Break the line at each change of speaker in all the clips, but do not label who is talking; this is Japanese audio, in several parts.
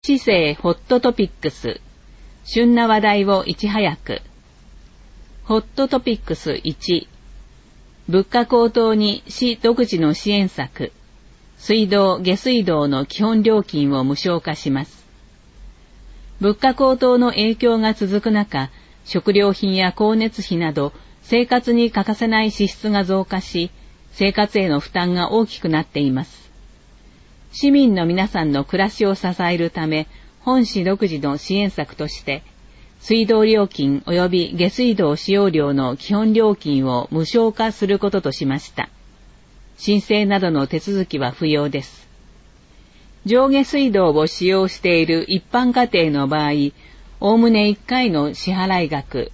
知性ホットトピックス、旬な話題をいち早く。ホットトピックス1、物価高騰に市独自の支援策、水道・下水道の基本料金を無償化します。物価高騰の影響が続く中、食料品や光熱費など生活に欠かせない支出が増加し、生活への負担が大きくなっています。市民の皆さんの暮らしを支えるため、本市独自の支援策として、水道料金及び下水道使用料の基本料金を無償化することとしました。申請などの手続きは不要です。上下水道を使用している一般家庭の場合、おおむね1回の支払い額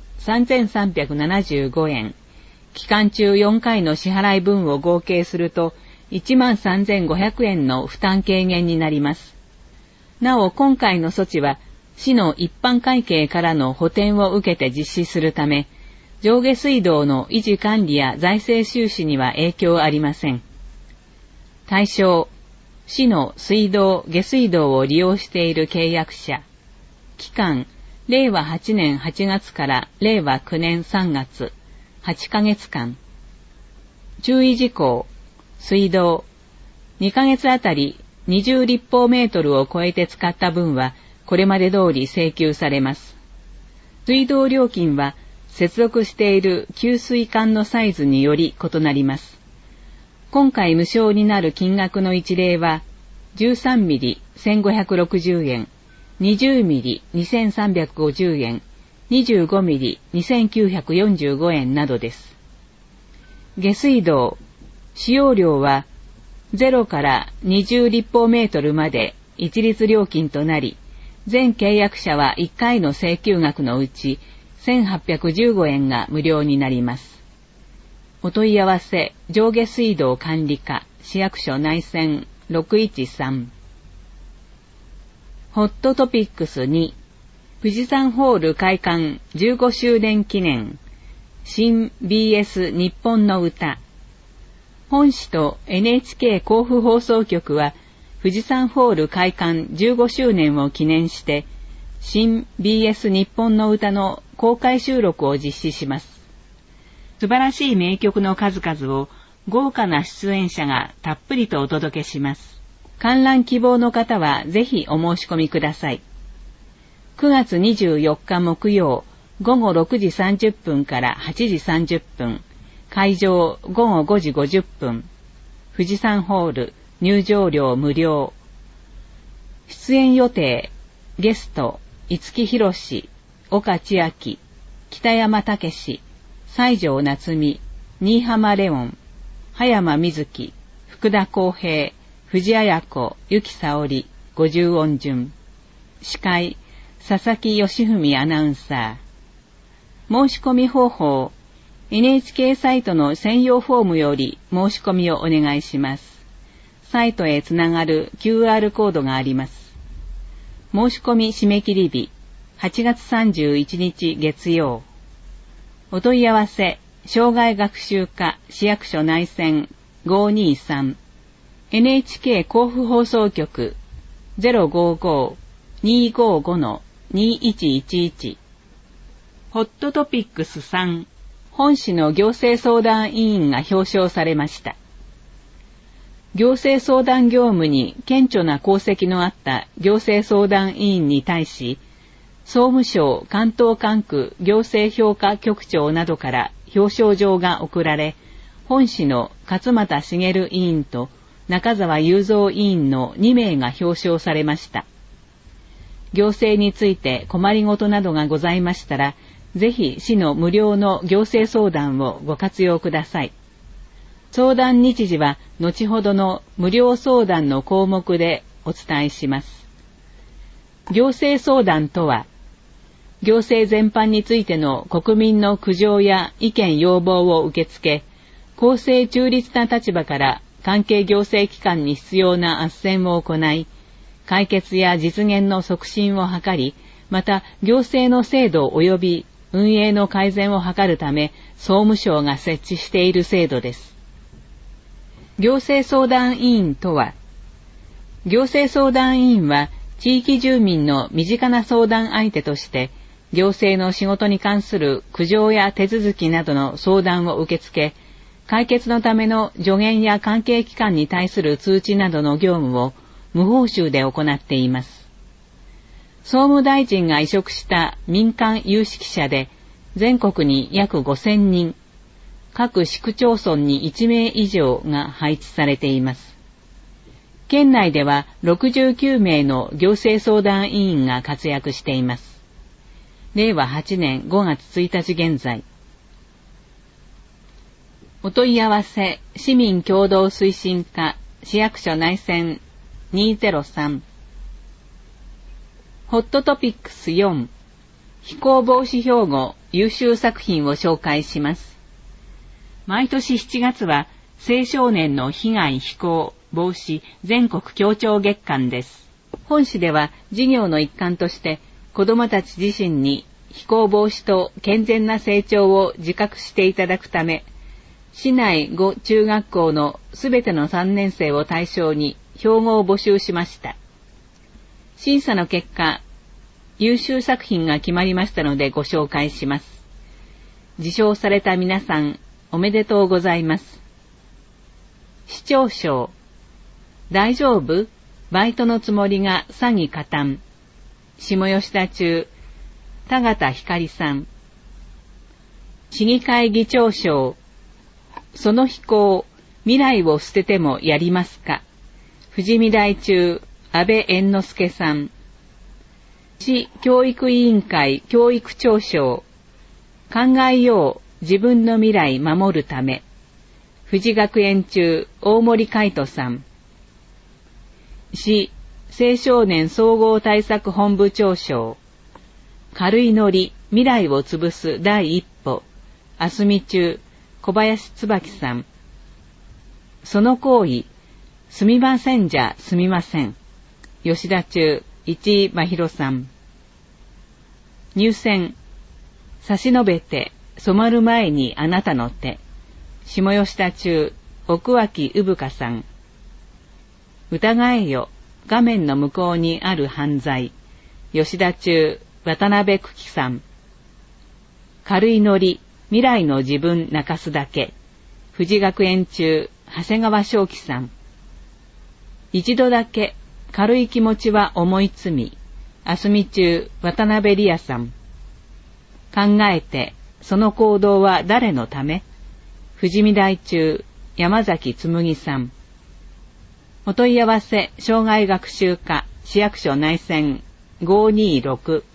3375円、期間中4回の支払い分を合計すると13500円の負担軽減になります。なお今回の措置は市の一般会計からの補填を受けて実施するため、上下水道の維持管理や財政収支には影響ありません。対象、市の水道・下水道を利用している契約者。期間、令和8年8月から令和9年3月、8ヶ月間。注意事項、水道、2ヶ月あたり20立方メートルを超えて使った分は、これまで通り請求されます。水道料金は、接続している給水管のサイズにより異なります。今回無償になる金額の一例は、13ミリ1560円、20ミリ2350円、25ミリ2945円などです。下水道、使用量は0から20立方メートルまで一律料金となり、全契約者は1回の請求額のうち1815円が無料になります。お問い合わせ、上下水道管理課、市役所内線613。ホットトピックス2、富士山ホール開館15周年記念、新 BS 日本の歌。本市と NHK 甲府放送局は、富士山ホール開館15周年を記念して、新 BS 日本の歌の公開収録を実施します。素晴らしい名曲の数々を豪華な出演者がたっぷりとお届けします。観覧希望の方はぜひお申し込みください。9月24日木曜午後6時30分から8時30分、会場午後5時50分、富士山ホール、入場料無料。出演予定、ゲスト、五木ひろし、岡千秋、北山武史、西条夏美、新浜レオン、葉山瑞希、福田康平、藤あや子、ゆきさおり、50音順。司会、佐々木義文アナウンサー。申し込み方法、NHK サイトの専用フォームより申し込みをお願いします。サイトへつながる QR コードがあります。申し込み締め切り日、8月31日月曜。お問い合わせ、障害学習課市役所内線523、NHK 甲府放送局 055-255-2111。ホットトピックス3、本市の行政相談委員が表彰されました。行政相談業務に顕著な功績のあった行政相談委員に対し、総務省関東管区行政評価局長などから表彰状が贈られ、本市の勝俣茂委員と中澤雄三委員の2名が表彰されました。行政について困りごとなどがございましたら、ぜひ市の無料の行政相談をご活用ください。相談日時は後ほどの無料相談の項目でお伝えします。行政相談とは、行政全般についての国民の苦情や意見要望を受け付け、公正中立な立場から関係行政機関に必要な斡旋を行い、解決や実現の促進を図り、また行政の制度及び運営の改善を図るため、総務省が設置している制度です。行政相談委員とは、行政相談委員は地域住民の身近な相談相手として、行政の仕事に関する苦情や手続きなどの相談を受け付け、解決のための助言や関係機関に対する通知などの業務を無報酬で行っています。総務大臣が委嘱した民間有識者で、全国に約5000人、各市区町村に1名以上が配置されています。県内では69名の行政相談委員が活躍しています。令和8年5月1日現在。お問い合わせ、市民共同推進課、市役所内線203。ホットトピックス4、非行防止標語優秀作品を紹介します。毎年7月は青少年の被害非行防止全国協調月間です。本市では事業の一環として子どもたち自身に非行防止と健全な成長を自覚していただくため、市内5中学校のすべての3年生を対象に標語を募集しました。審査の結果、優秀作品が決まりましたのでご紹介します。受賞された皆さん、おめでとうございます。市長賞。大丈夫？バイトのつもりが詐欺加担。下吉田中、田形光さん。市議会議長賞。その非行、未来を捨ててもやりますか。富士見台中、安倍猿之助さん。市教育委員会教育長賞。考えよう、自分の未来守るため。富士学園中、大森海人さん。市青少年総合対策本部長賞。軽いノリ、未来を潰す第一歩。あすみ中、小林椿さん。その行為、すみませんじゃすみません。吉田中、市井真弘さん。入選、差し伸べて染まる前にあなたの手。下吉田中、奥脇産香さん。疑えよ、画面の向こうにある犯罪。吉田中、渡辺久喜さん。軽いノリ、未来の自分泣かすだけ。富士学園中、長谷川正樹さん。一度だけ、軽い気持ちは思いつみ。あすみ中、渡辺理也さん。考えて、その行動は誰のため？富士見台中、山崎紬さん。お問い合わせ、障害学習課、市役所内線526。